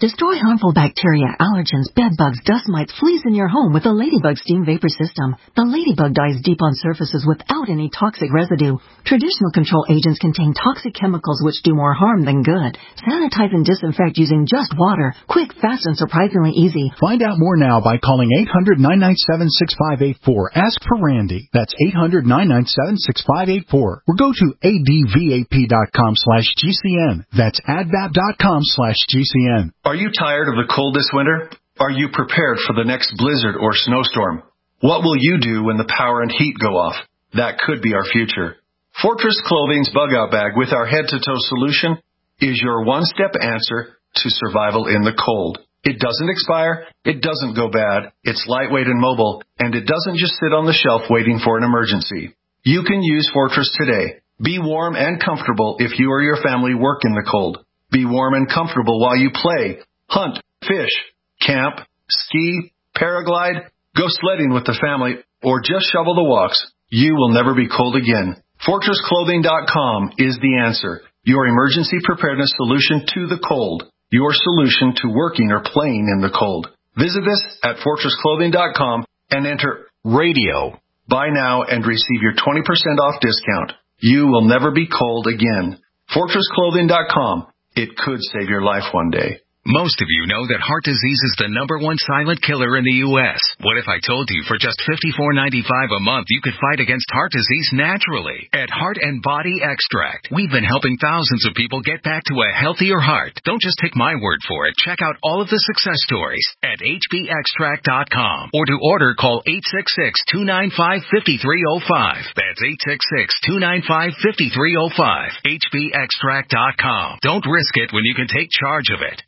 Destroy harmful bacteria, allergens, bed bugs, dust mites, fleas in your home with the Ladybug Steam Vapor System. The Ladybug dies deep on surfaces without any toxic residue. Traditional control agents contain toxic chemicals which do more harm than good. Sanitize and disinfect using just water. Quick, fast, and surprisingly easy. Find out more now by calling eight hundred, nine nine seven, six five eight four. Ask for Randy. That's eight hundred, nine nine seven, six five eight four. Or go to advap.com slash GCN. That's advap.com slash GCN. Are you tired of the cold this winter? Are you prepared for the next blizzard or snowstorm? What will you do when the power and heat go off? That could be our future. Fortress Clothing's Bug Out Bag with our head-to-toe solution is your one-step answer to survival in the cold. It doesn't expire, it doesn't go bad, it's lightweight and mobile, and it doesn't just sit on the shelf waiting for an emergency. You can use Fortress today. Be warm and comfortable if you or your family work in the cold. Be warm and comfortable while you play, hunt, fish, camp, ski, paraglide, go sledding with the family, or just shovel the walks. You will never be cold again. Fortress Clothing dot com is the answer. Your emergency preparedness solution to the cold. Your solution to working or playing in the cold. Visit us at Fortress Clothing dot com and enter radio. Buy now and receive your twenty percent off discount. You will never be cold again. Fortress Clothing dot com. It could save your life one day. Most of you know that heart disease is the number one silent killer in the U S What if I told you for just fifty-four ninety-five a month you could fight against heart disease naturally? At Heart and Body Extract, we've been helping thousands of people get back to a healthier heart. Don't just take my word for it. Check out all of the success stories at H B extract dot com. Or to order, call eight six six, two nine five, five three zero five. That's eight six six, two nine five, five three zero five. H B extract dot com. Don't risk it when you can take charge of it.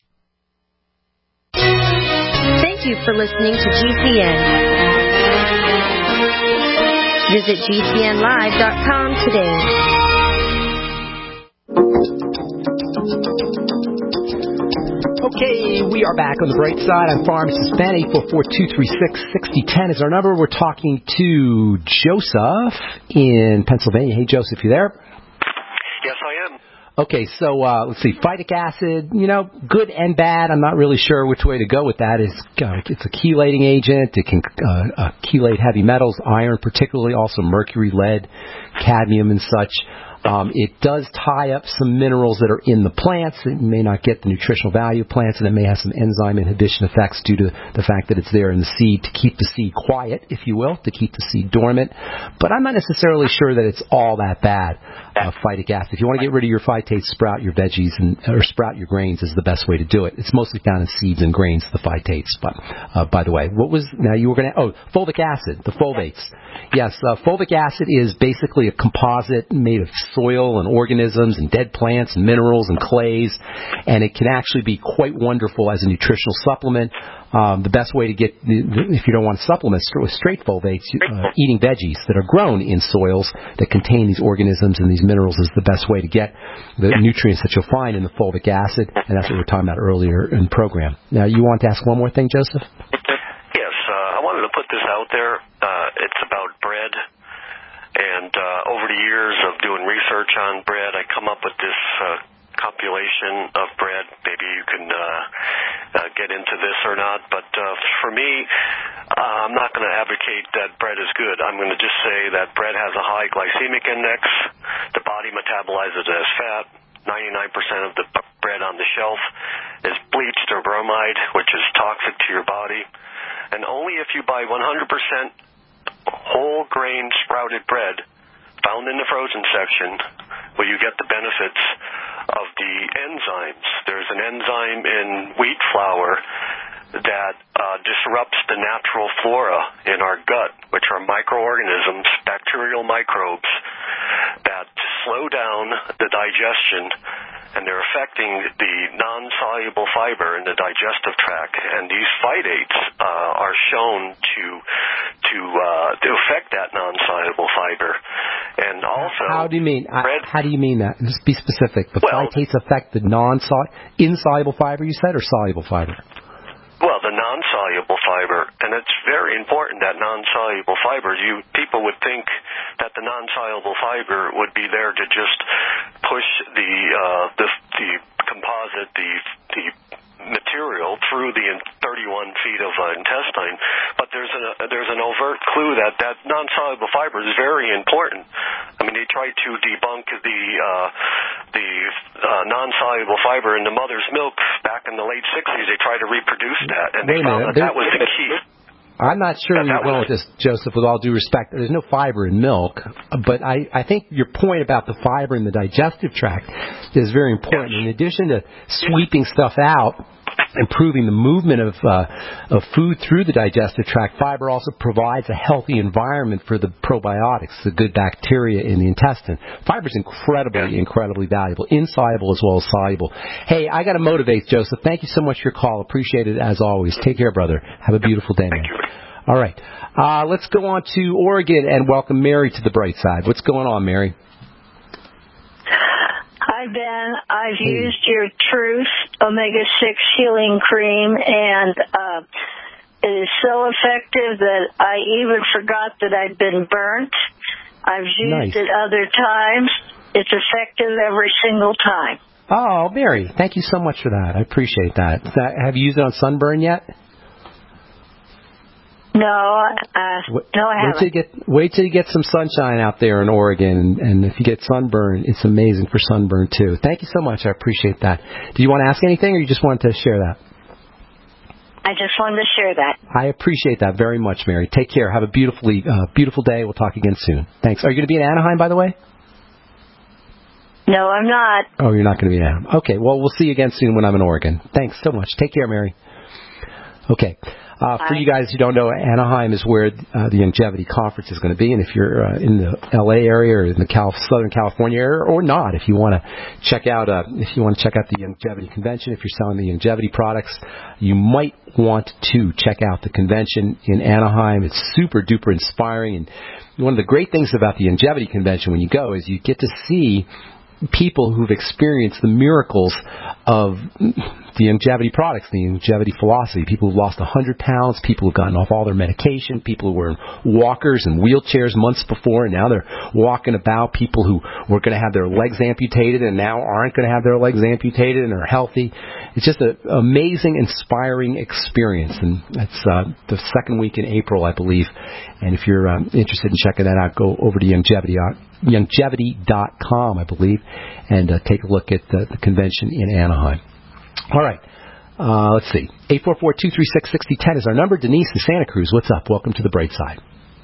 Thank you for listening to G C N. Visit G C N live dot com today. Okay, we are back on the bright side. I'm Pharmacist Ben. eight four four, two three six, six zero one zero is our number. We're talking to Joseph in Pennsylvania. Hey, Joseph, you there? Yes, I am. Okay, so uh, let's see. Phytic acid, you know, good and bad. I'm not really sure which way to go with that. It's, uh, it's a chelating agent. It can uh, uh, chelate heavy metals, iron particularly, also mercury, lead, cadmium, and such. Um, it does tie up some minerals that are in the plants. It may not get the nutritional value of plants, and it may have some enzyme inhibition effects due to the fact that it's there in the seed to keep the seed quiet, if you will, to keep the seed dormant. But I'm not necessarily sure that it's all that bad, uh, phytic acid. If you want to get rid of your phytates, sprout your veggies, and or sprout your grains is the best way to do it. It's mostly found in seeds and grains, the phytates. But uh, by the way, what was now you were going to? Oh, fulvic acid, the fulvates. Yes, uh, fulvic acid is basically a composite made of soil and organisms and dead plants and minerals and clays, and it can actually be quite wonderful as a nutritional supplement. Um, the best way to get, if you don't want to supplement with straight fulvates, uh, eating veggies that are grown in soils that contain these organisms and these minerals is the best way to get the nutrients that you'll find in the fulvic acid, and that's what we were talking about earlier in the program. Now, you want to ask one more thing, Joseph? Yes, uh, I wanted to put this out there. Uh, it's about bread. And uh, over the years of doing research on bread, I come up with this uh, compilation of bread. Maybe you can uh, uh, get into this or not. But uh, for me, uh, I'm not going to advocate that bread is good. I'm going to just say that bread has a high glycemic index. The body metabolizes it as fat. ninety-nine percent of the bread on the shelf is bleached or bromide, which is toxic to your body. And only if you buy one hundred percent whole grain sprouted bread found in the frozen section will you get the benefits of the enzymes. There's an enzyme in wheat flour that uh, disrupts the natural flora in our gut, which are microorganisms, bacterial microbes that slow down the digestion, and they're affecting the non-soluble fiber in the digestive tract. And these phytates uh, are shown to to uh, to affect that non-soluble fiber. And also, how do you mean? Bread, how do you mean that? Just be specific. The well, phytates affect the non-sol insoluble fiber. You said, or soluble fiber? Well, the non-soluble fiber, and it's very important that non-soluble fiber. You people would think that the non-soluble fiber would be there to just push the uh, the, the composite, the the material through the thirty-one feet of uh, intestine, but there's an uh, there's an overt clue that that non-soluble fiber is very important. I mean, they tried to debunk the uh, the uh, non-soluble fiber in the mother's milk back in the late sixties. They tried to reproduce that, and they Wait a found minute. that that was the key. I'm not sure where you're going with this, Joseph, with all due respect. There's no fiber in milk, but I, I think your point about the fiber in the digestive tract is very important. In addition to sweeping stuff out, improving the movement of uh, of food through the digestive tract, fiber also provides a healthy environment for the probiotics, the good bacteria in the intestine. Fiber is incredibly, incredibly valuable, insoluble as well as soluble. Hey, I got to motivate, Joseph. Thank you so much for your call. Appreciate it as always. Take care, brother. Have a beautiful day, man. All right. Uh, let's go on to Oregon and welcome Mary to the bright side. What's going on, Mary? Hi, Ben. I've hey. used your Truth omega six healing cream, and uh, it is so effective that I even forgot that I'd been burnt. I've used nice. it other times. It's effective every single time. Oh, Mary, thank you so much for that. I appreciate that. that have you used it on sunburn yet? No, uh, no, I haven't. Wait till, you get, wait till you get some sunshine out there in Oregon, and if you get sunburn, it's amazing for sunburn, too. Thank you so much. I appreciate that. Do you want to ask anything, or you just wanted to share that? I just wanted to share that. I appreciate that very much, Mary. Take care. Have a beautifully, uh, beautiful day. We'll talk again soon. Thanks. Are you going to be in Anaheim, by the way? No, I'm not. Oh, you're not going to be in Anaheim. Okay, well, we'll see you again soon when I'm in Oregon. Thanks so much. Take care, Mary. Okay. Uh, for you guys who don't know, Anaheim is where uh, the Longevity Conference is going to be, and if you're uh, in the L A area or in the Cal- Southern California area, or not, if you want to check out, uh, if you want to check out the Longevity Convention, if you're selling the Longevity products, you might want to check out the convention in Anaheim. It's super duper inspiring, and one of the great things about the Longevity Convention when you go is you get to see people who've experienced the miracles of the longevity products, the longevity philosophy, people who've lost one hundred pounds, people who've gotten off all their medication, people who were in walkers and wheelchairs months before, and now they're walking about, people who were going to have their legs amputated and now aren't going to have their legs amputated and are healthy. It's just an amazing, inspiring experience, and it's uh, the second week in April, I believe. And if you're um, interested in checking that out, go over to longevity, uh, longevity dot com, I believe, and uh, take a look at the, the convention in Anaheim. All right. Uh, let's see. eight four four, two three six, six zero one zero is our number. Denise in Santa Cruz, what's up? Welcome to the bright side.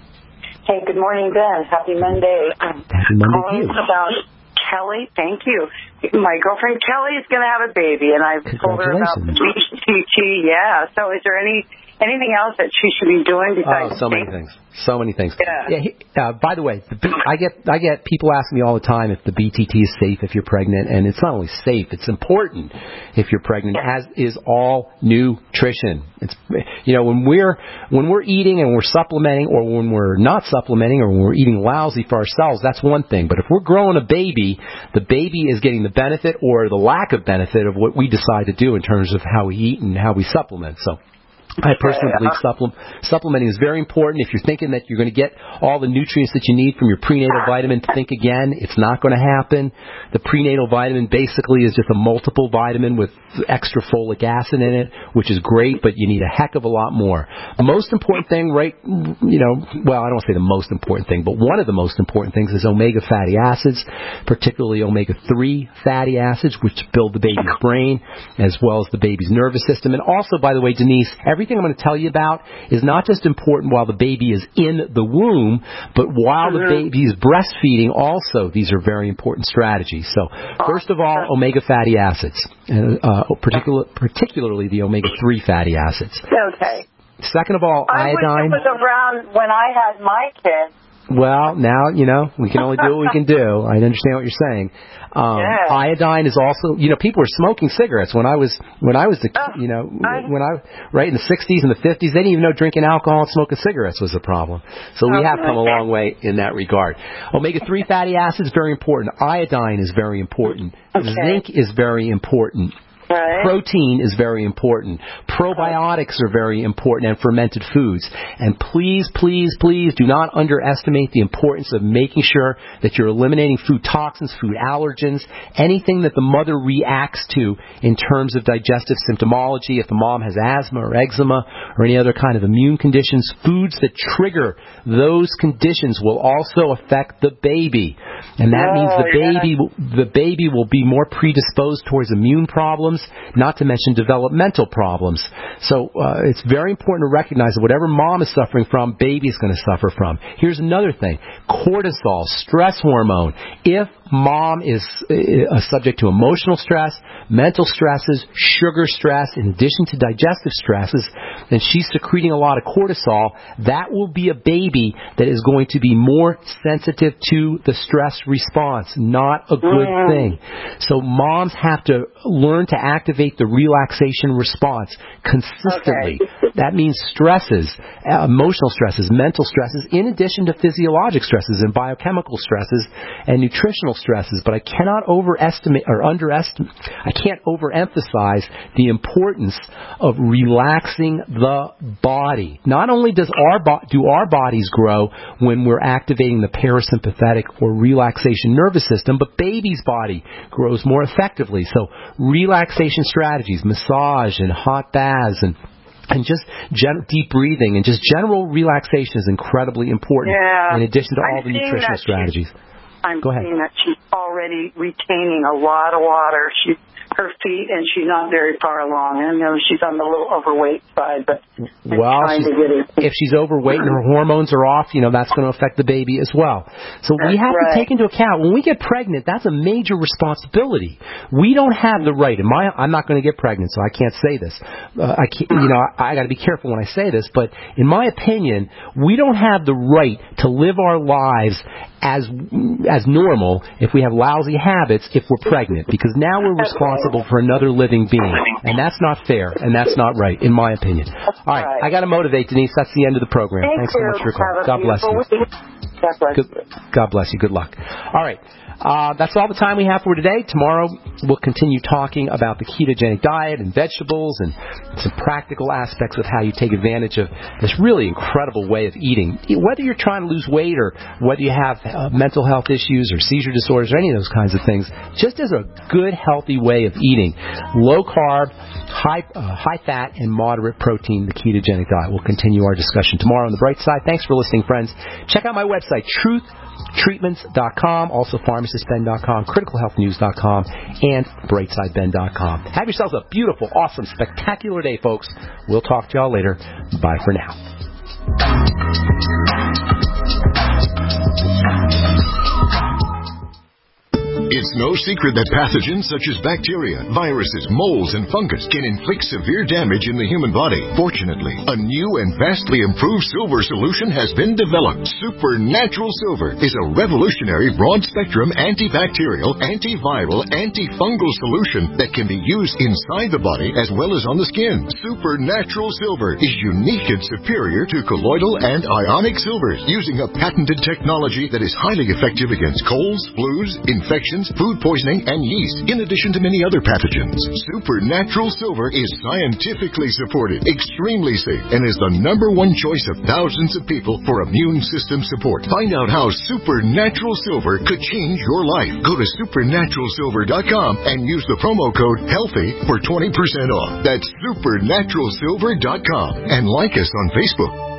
Hey, good morning, Ben. Happy Monday. I'm Happy Monday to you. About Kelly. Thank you. My girlfriend Kelly is going to have a baby, and I've told her about the B T T. Yeah. So is there any anything else that she should be doing besides? Oh, so many things. So many things. Yeah. yeah uh, by the way, the, I get I get people asking me all the time if the B T T is safe if you're pregnant, and it's not only safe, it's important if you're pregnant. As is all nutrition. It's you know when we're when we're eating and we're supplementing, or when we're not supplementing, or when we're eating lousy for ourselves, that's one thing. But if we're growing a baby, the baby is getting the benefit or the lack of benefit of what we decide to do in terms of how we eat and how we supplement. So I personally believe supple- supplementing is very important. If you're thinking that you're going to get all the nutrients that you need from your prenatal vitamin, think again. It's not going to happen. The prenatal vitamin basically is just a multiple vitamin with extra folic acid in it, which is great, but you need a heck of a lot more. The most important thing, right, you know, well, I don't want to say the most important thing, but one of the most important things is omega fatty acids, particularly omega three fatty acids, which build the baby's brain as well as the baby's nervous system. And also, by the way, Denise, every Everything I'm going to tell you about is not just important while the baby is in the womb, but while the baby is breastfeeding also. These are very important strategies. So, first of all, omega fatty acids, uh, particular, particularly the omega three fatty acids. Okay. Second of all, I iodine. I wish it was around when I had my kids. Well, now, you know, we can only do what we can do. I understand what you're saying. Um, yeah. Iodine is also, you know, people were smoking cigarettes when I was, when I was, the, you know, when I, right in the sixties and the fifties, they didn't even know drinking alcohol and smoking cigarettes was a problem. So we have come a long way in that regard. omega three fatty acids, very important. Iodine is very important. Okay. Zinc is very important. Right. Protein is very important. Probiotics are very important, and fermented foods. And please, please, please do not underestimate the importance of making sure that you're eliminating food toxins, food allergens, anything that the mother reacts to in terms of digestive symptomology. If the mom has asthma or eczema or any other kind of immune conditions, foods that trigger those conditions will also affect the baby. And that oh, means the baby, yeah. the baby will be more predisposed towards immune problems, not to mention developmental problems. So uh, it's very important to recognize that whatever mom is suffering from, baby is going to suffer from. Here's another thing. Cortisol, stress hormone. If mom is uh, subject to emotional stress, mental stresses, sugar stress, in addition to digestive stresses, then she's secreting a lot of cortisol. That will be a baby that is going to be more sensitive to the stress response. Not a good mm. thing. So moms have to learn to activate the relaxation response consistently. Okay. That means stresses, uh, emotional stresses, mental stresses, in addition to physiologic stresses and biochemical stresses and nutritional stresses. But I cannot overestimate or underestimate, I can't overemphasize the importance of relaxing the body. Not only does our bo- do our bodies grow when we're activating the parasympathetic or relaxation nervous system, but baby's body grows more effectively. So relaxation strategies, massage and hot baths and And just gen- deep breathing and just general relaxation is incredibly important. Yeah. In addition to all I'm the nutritional strategies. I'm Go ahead. seeing that she's already retaining a lot of water. She's her feet, and she's not very far along. I know she's on the little overweight side, but I'm well, trying to get her. If she's overweight and her hormones are off, you know, that's going to affect the baby as well. So That's we have right. to take into account, when we get pregnant, that's a major responsibility. We don't have the right, and my, I'm not going to get pregnant, so I can't say this. Uh, I can't, you know, I, I got to be careful when I say this, but in my opinion, we don't have the right to live our lives as as normal if we have lousy habits if we're pregnant, because now we're responsible for another living being, and that's not fair, and that's not right, in my opinion. All right, I got to motivate, Denise. That's the end of the program. Thank Thanks so you. much for your call. Have a God bless you. beautiful week. God bless Good, God bless you. Good luck. All right. Uh, that's all the time we have for today. Tomorrow we'll continue talking about the ketogenic diet and vegetables and some practical aspects of how you take advantage of this really incredible way of eating. Whether you're trying to lose weight or whether you have uh, mental health issues or seizure disorders or any of those kinds of things, just as a good, healthy way of eating. Low carb, high, uh, high fat, and moderate protein, the ketogenic diet. We'll continue our discussion tomorrow on the bright side. Thanks for listening, friends. Check out my website, truth treatments dot com, also pharmacist ben dot com, critical health news dot com, and brightside ben dot com. Have yourselves a beautiful, awesome, spectacular day, folks. We'll talk to y'all later. Bye for now. It's no secret that pathogens such as bacteria, viruses, molds, and fungus can inflict severe damage in the human body. Fortunately, a new and vastly improved silver solution has been developed. Supernatural Silver is a revolutionary broad-spectrum antibacterial, antiviral, antifungal solution that can be used inside the body as well as on the skin. Supernatural Silver is unique and superior to colloidal and ionic silvers, using a patented technology that is highly effective against colds, flus, infections, food poisoning, and yeast, in addition to many other pathogens. Supernatural Silver is scientifically supported, extremely safe, and is the number one choice of thousands of people for immune system support. Find out how Supernatural Silver could change your life. Go to supernatural silver dot com and use the promo code HEALTHY for twenty percent off. That's supernatural silver dot com. And like us on Facebook.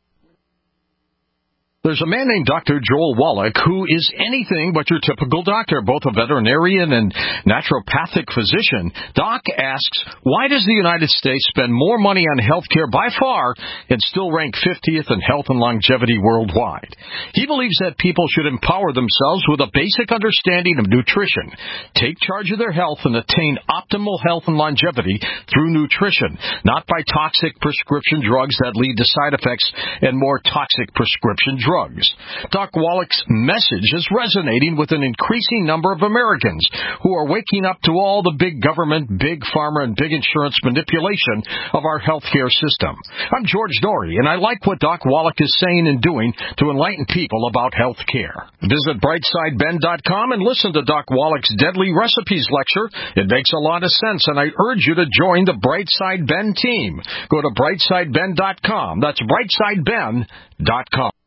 There's a man named Doctor Joel Wallach who is anything but your typical doctor, both a veterinarian and naturopathic physician. Doc asks, why does the United States spend more money on health care by far and still rank fiftieth in health and longevity worldwide? He believes that people should empower themselves with a basic understanding of nutrition, take charge of their health, and attain optimal health and longevity through nutrition, not by toxic prescription drugs that lead to side effects and more toxic prescription drugs. drugs. Doc Wallach's message is resonating with an increasing number of Americans who are waking up to all the big government, big pharma, and big insurance manipulation of our healthcare system. I'm George Dory, and I like what Doc Wallach is saying and doing to enlighten people about health care. Visit brightside ben dot com and listen to Doc Wallach's Deadly Recipes lecture. It makes a lot of sense, and I urge you to join the Brightside Ben team. Go to brightside ben dot com. That's brightside ben dot com.